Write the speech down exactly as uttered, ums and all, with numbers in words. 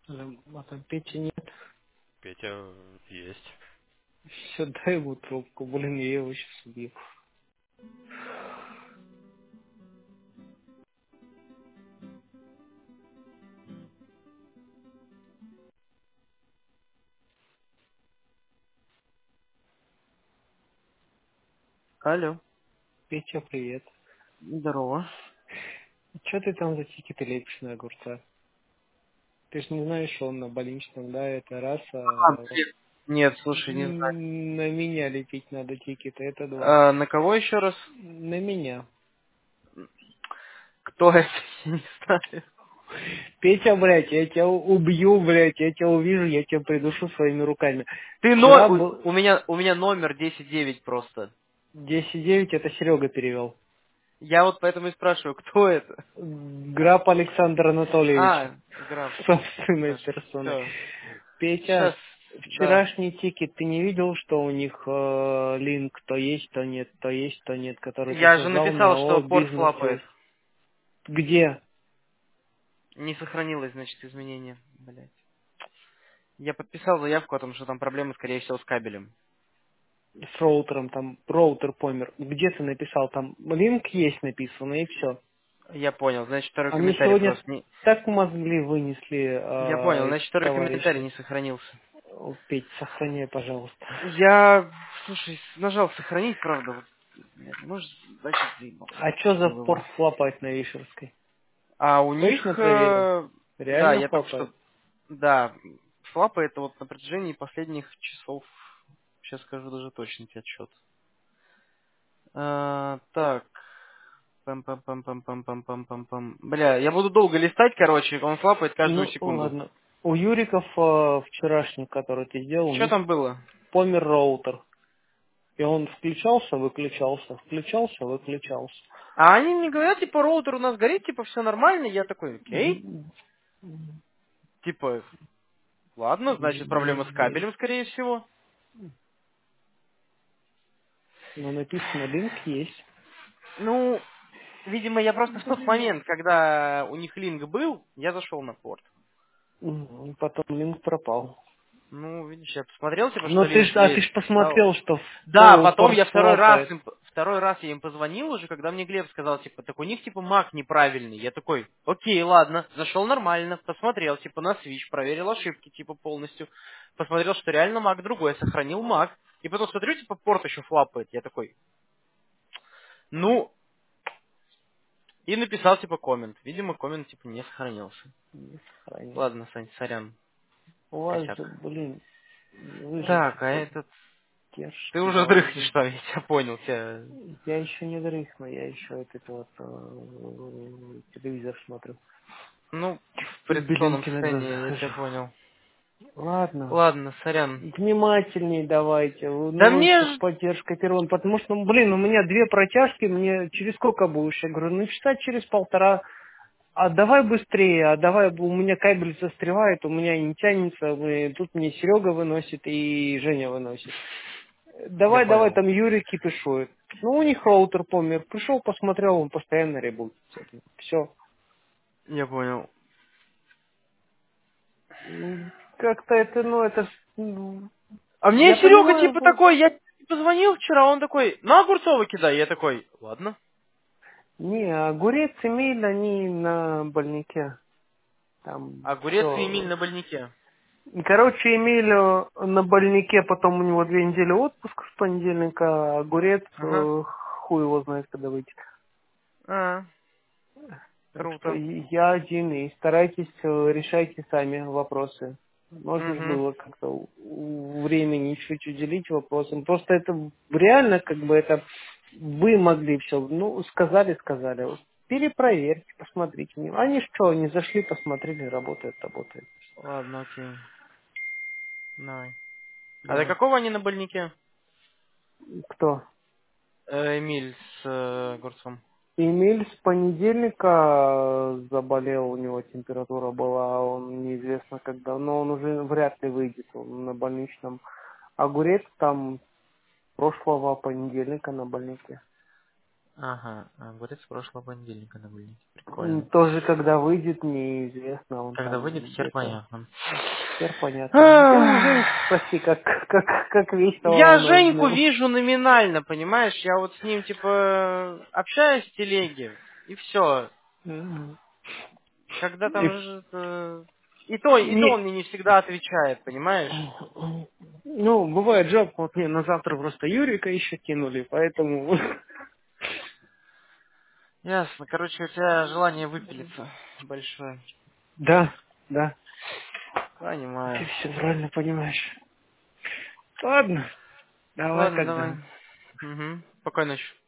Эм, А там Пети нет. Петя есть. Все, дай ему трубку. Блин, я его сейчас убью. Алло. Петя, привет. Здорово. Че ты там за тикеты лепишь на огурца? Ты ж не знаешь, что он на больничном, да, это раз, А, а нет, нет, слушай, не знаю. м, на меня лепить надо тикеты, это два. А, на кого еще раз? На меня. Кто это? Я не знаю. Петя, блядь, я тебя убью, блядь, я тебя увижу, я тебя придушу своими руками. Ты но... Вчера был У, у меня у меня номер десять девять просто. десять девять, это Серега перевел. Я вот поэтому и спрашиваю, кто это? Граб Александр Анатольевич А, граф. собственной Хорошо. персоной. Все. Сейчас, Петя, да. вчерашний тикет, ты не видел, что у них э, линк то есть, то нет, то есть, то нет, который ты Я же создал на написал, что ООО порт «Бизнес флапает. Сейф». Где? Не сохранилось, значит, изменение. Блять. Я подписал заявку о том, что там проблемы, скорее всего, с кабелем. С роутером, там роутер помер. Где ты написал? Там линк есть написано, и все. Я понял. Значит, второй А мне комментарий сегодня просто не... так мозгли вынесли Я понял. э, эти Значит, второй комментарий товарищи. не сохранился. О, Петь, сохраняй, пожалуйста. Я, слушай, нажал сохранить, правда. Вот, блядь, может, значит, заебал. А что за Скинул порт его. флопать на Вишерской? А у них, Точно проверил? э, да, Реально я только флопает? что, да, флапы это вот на протяжении последних часов, сейчас скажу даже точный тебе отчет. А, так, пам пам пам пам пам пам пам пам пам Бля, я буду долго листать, короче, он флапает каждую Ну, секунду. ладно. У Юриков э, вчерашний, который ты сделал, у Что них там было? помер роутер. И он включался, выключался, включался, выключался. А они мне говорят, типа, роутер у нас горит, типа, все нормально. Я такой, окей. М, Типа, ладно, значит, проблема с м, кабелем, скорее всего. Но написано, линк есть. Ну, видимо, я просто в тот момент, когда у них линк был, я зашел на порт. М, Потом линк пропал. Ну, видишь, я посмотрел, типа, Но что ты линк ж, а ты есть. ж Да, посмотрел, что да, в потом порт я второй раз флопает. им, второй раз я им позвонил уже, когда мне Глеб сказал, типа, так у них, типа, маг неправильный. Я такой, окей, ладно, зашел нормально, посмотрел, типа, на свич, проверил ошибки, типа, полностью. Посмотрел, что реально маг другой, сохранил маг. И потом смотрю, типа, порт еще флапает. Я такой, ну, и написал, типа, коммент. Видимо, коммент, типа, не сохранился. Не сохранил. Ладно, Сань, сорян, У вас косяк. же, блин, вы же Так, а все этот... Ты держите, уже да, дрыхнешь уже. там, я тебя понял. Тебя... Я еще не дрыхну, я еще этот вот э, телевизор смотрю. Ну, в предсонном Пелинки на состоянии, глазах я тебя хожу. понял. Ладно. Ладно, сорян. Внимательней давайте. Да Ну, мне с ж... поддержкой первым. Потому что, ну, блин, у меня две протяжки, мне через сколько будешь? Я говорю, ну, часа через полтора. А давай быстрее, а давай, у меня кабель застревает, у меня не тянется, мы- тут мне Серега выносит и Женя выносит. Я Давай, давай, понял. там Юрий кипишует. Ну, у них роутер помер. Пришел, посмотрел, он постоянно ребут. Все. Я понял. Как-то это, ну, это... ж, ну, А мне я Серега понимаю, типа вы... такой, я позвонил вчера, он такой, на Огурцова кидай. Я такой, ладно. Не, огурец и Эмиль, они на больнике. Там Огурец и Эмиль все. на больнике. Короче, Эмиль э, на больнике, потом у него две недели отпуска с понедельника, а огурец Ага. э, хуй его знает, когда выйдет. А, Так что круто. и я один, и старайтесь, э, решайте сами вопросы. Можно же Угу. было как-то у- у- времени чуть уделить вопросам. Просто это реально, как бы это вы могли все, ну, сказали, сказали. Вот перепроверьте, посмотрите. Они что, не зашли, посмотрели, работает, работает. Ладно, окей. Давай. А до Давай. какого они на больнике? Кто? Э, Эмиль с э, Огурцом. Эмиль с понедельника заболел, у него температура была, он неизвестно когда, но он уже вряд ли выйдет, он на больничном. Огурец там прошлого понедельника на больнике. Ага, а, говорит, с прошлого понедельника на больнице. М, Прикольно. Тоже когда выйдет, неизвестно, он Когда выйдет, там хер где-то. понятно. Хер понятно. Ты у Ах. Женьки спроси, как, как, как весело Я у нас Женьку было. вижу номинально, понимаешь? Я вот с ним, типа, общаюсь в телеге, и все. Мгм. Когда И, там же... э, И то, и то он не, мне не всегда отвечает, понимаешь? ну, бывает жалко, вот мне на завтра просто Юрика еще кинули, поэтому... Ясно. Короче, у тебя желание выпилиться большое. Да, да, ты Понимаю. все правильно понимаешь. Ладно, давай Ладно, давай. тогда. Угу. Спокойной ночи.